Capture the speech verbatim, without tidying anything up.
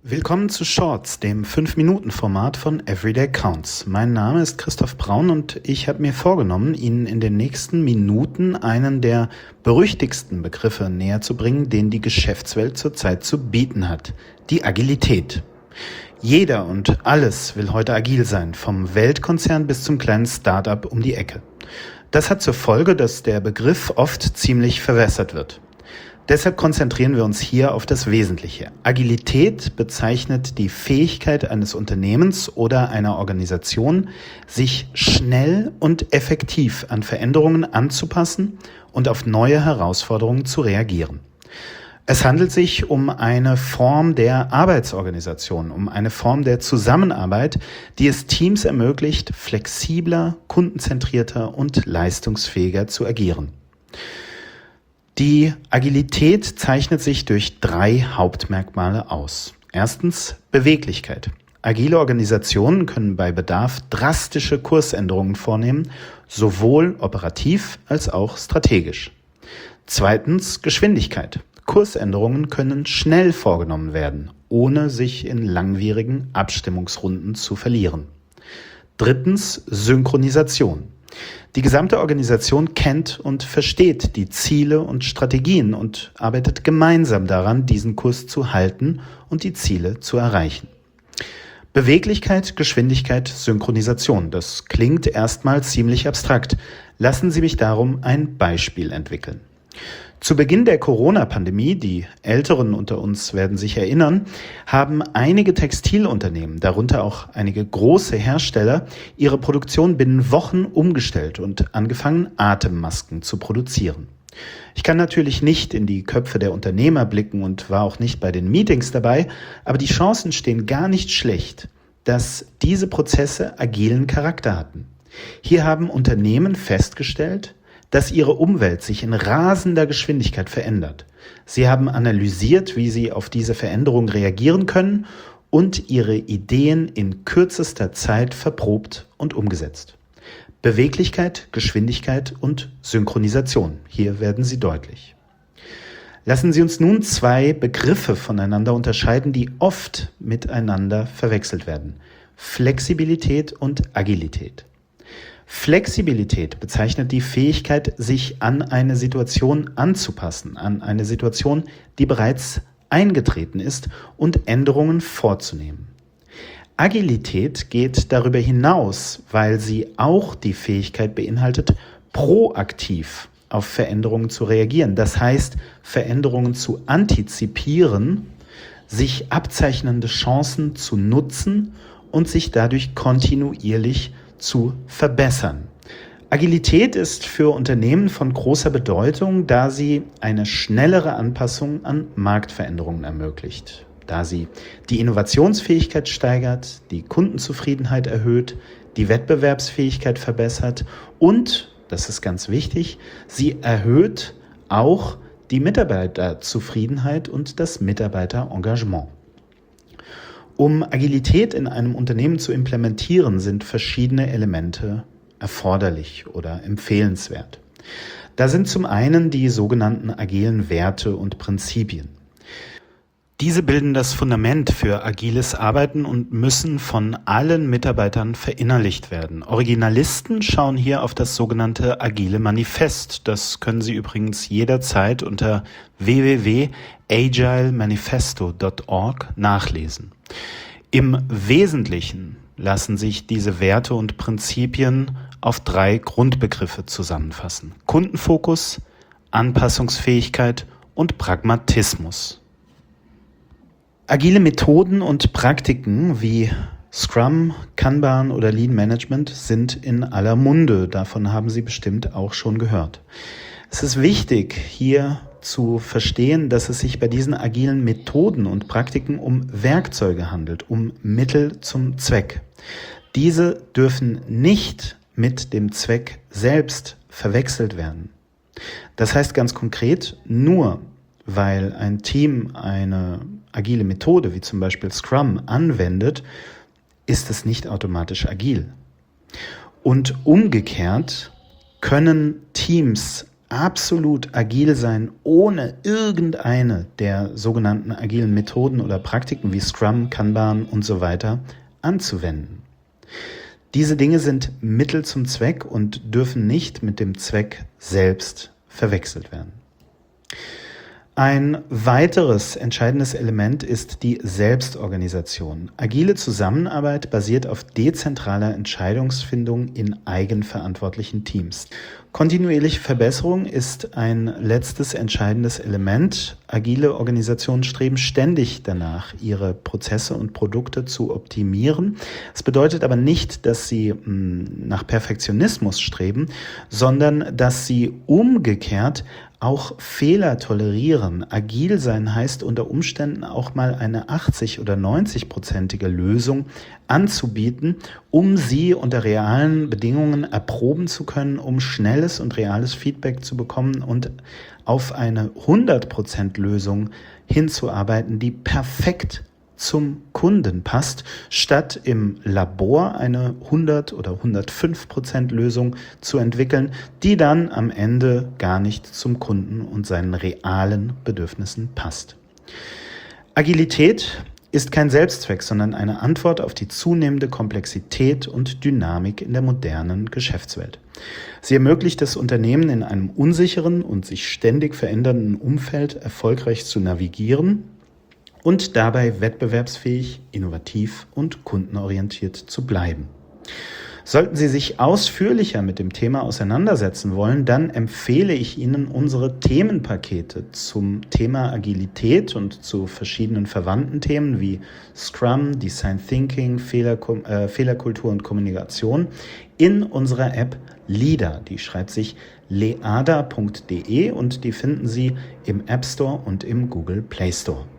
Willkommen zu Shorts, dem fünf Minuten Format von Everyday Counts. Mein Name ist Christoph Braun und ich habe mir vorgenommen, Ihnen in den nächsten Minuten einen der berüchtigsten Begriffe näher zu bringen, den die Geschäftswelt zurzeit zu bieten hat: die Agilität. Jeder und alles will heute agil sein, vom Weltkonzern bis zum kleinen Start-up um die Ecke. Das hat zur Folge, dass der Begriff oft ziemlich verwässert wird. Deshalb konzentrieren wir uns hier auf das Wesentliche. Agilität bezeichnet die Fähigkeit eines Unternehmens oder einer Organisation, sich schnell und effektiv an Veränderungen anzupassen und auf neue Herausforderungen zu reagieren. Es handelt sich um eine Form der Arbeitsorganisation, um eine Form der Zusammenarbeit, die es Teams ermöglicht, flexibler, kundenzentrierter und leistungsfähiger zu agieren. Die Agilität zeichnet sich durch drei Hauptmerkmale aus. Erstens Beweglichkeit. Agile Organisationen können bei Bedarf drastische Kursänderungen vornehmen, sowohl operativ als auch strategisch. Zweitens Geschwindigkeit. Kursänderungen können schnell vorgenommen werden, ohne sich in langwierigen Abstimmungsrunden zu verlieren. Drittens Synchronisation. Die gesamte Organisation kennt und versteht die Ziele und Strategien und arbeitet gemeinsam daran, diesen Kurs zu halten und die Ziele zu erreichen. Beweglichkeit, Geschwindigkeit, Synchronisation. Das klingt erstmal ziemlich abstrakt. Lassen Sie mich darum ein Beispiel entwickeln. Zu Beginn der Corona-Pandemie, die Älteren unter uns werden sich erinnern, haben einige Textilunternehmen, darunter auch einige große Hersteller, ihre Produktion binnen Wochen umgestellt und angefangen, Atemmasken zu produzieren. Ich kann natürlich nicht in die Köpfe der Unternehmer blicken und war auch nicht bei den Meetings dabei, aber die Chancen stehen gar nicht schlecht, dass diese Prozesse agilen Charakter hatten. Hier haben Unternehmen festgestellt, dass ihre Umwelt sich in rasender Geschwindigkeit verändert. Sie haben analysiert, wie sie auf diese Veränderung reagieren können und ihre Ideen in kürzester Zeit verprobt und umgesetzt. Beweglichkeit, Geschwindigkeit und Synchronisation. Hier werden sie deutlich. Lassen Sie uns nun zwei Begriffe voneinander unterscheiden, die oft miteinander verwechselt werden: Flexibilität und Agilität. Flexibilität bezeichnet die Fähigkeit, sich an eine Situation anzupassen, an eine Situation, die bereits eingetreten ist, und Änderungen vorzunehmen. Agilität geht darüber hinaus, weil sie auch die Fähigkeit beinhaltet, proaktiv auf Veränderungen zu reagieren. Das heißt, Veränderungen zu antizipieren, sich abzeichnende Chancen zu nutzen und sich dadurch kontinuierlich zu verbessern. Agilität ist für Unternehmen von großer Bedeutung, da sie eine schnellere Anpassung an Marktveränderungen ermöglicht, da sie die Innovationsfähigkeit steigert, die Kundenzufriedenheit erhöht, die Wettbewerbsfähigkeit verbessert und, das ist ganz wichtig, sie erhöht auch die Mitarbeiterzufriedenheit und das Mitarbeiterengagement. Um Agilität in einem Unternehmen zu implementieren, sind verschiedene Elemente erforderlich oder empfehlenswert. Da sind zum einen die sogenannten agilen Werte und Prinzipien. Diese bilden das Fundament für agiles Arbeiten und müssen von allen Mitarbeitern verinnerlicht werden. Originalisten schauen hier auf das sogenannte Agile Manifest. Das können Sie übrigens jederzeit unter w w w punkt agile manifesto punkt org nachlesen. Im Wesentlichen lassen sich diese Werte und Prinzipien auf drei Grundbegriffe zusammenfassen: Kundenfokus, Anpassungsfähigkeit und Pragmatismus. Agile Methoden und Praktiken wie Scrum, Kanban oder Lean Management sind in aller Munde. Davon haben Sie bestimmt auch schon gehört. Es ist wichtig, hier zu verstehen, dass es sich bei diesen agilen Methoden und Praktiken um Werkzeuge handelt, um Mittel zum Zweck. Diese dürfen nicht mit dem Zweck selbst verwechselt werden. Das heißt ganz konkret, nur weil ein Team eine agile Methode wie zum Beispiel Scrum anwendet, ist es nicht automatisch agil. Und umgekehrt können Teams absolut agil sein, ohne irgendeine der sogenannten agilen Methoden oder Praktiken wie Scrum, Kanban und so weiter anzuwenden. Diese Dinge sind Mittel zum Zweck und dürfen nicht mit dem Zweck selbst verwechselt werden. Ein weiteres entscheidendes Element ist die Selbstorganisation. Agile Zusammenarbeit basiert auf dezentraler Entscheidungsfindung in eigenverantwortlichen Teams. Kontinuierliche Verbesserung ist ein letztes entscheidendes Element. Agile Organisationen streben ständig danach, ihre Prozesse und Produkte zu optimieren. Es bedeutet aber nicht, dass sie mh, nach Perfektionismus streben, sondern dass sie umgekehrt auch Fehler tolerieren. Agil sein heißt unter Umständen auch mal eine achtzig- oder neunzig-prozentige Lösung anzubieten, um sie unter realen Bedingungen erproben zu können, um schnelles und reales Feedback zu bekommen und auf eine hundert Prozent Lösung hinzuarbeiten, die perfekt zum Kunden passt, statt im Labor eine hundert oder hundertfünf Prozent Lösung zu entwickeln, die dann am Ende gar nicht zum Kunden und seinen realen Bedürfnissen passt. Agilität ist kein Selbstzweck, sondern eine Antwort auf die zunehmende Komplexität und Dynamik in der modernen Geschäftswelt. Sie ermöglicht es Unternehmen, in einem unsicheren und sich ständig verändernden Umfeld erfolgreich zu navigieren und dabei wettbewerbsfähig, innovativ und kundenorientiert zu bleiben. Sollten Sie sich ausführlicher mit dem Thema auseinandersetzen wollen, dann empfehle ich Ihnen unsere Themenpakete zum Thema Agilität und zu verschiedenen verwandten Themen wie Scrum, Design Thinking, Fehler, äh, Fehlerkultur und Kommunikation in unserer App Leader. Die schreibt sich leada punkt de und die finden Sie im App Store und im Google Play Store.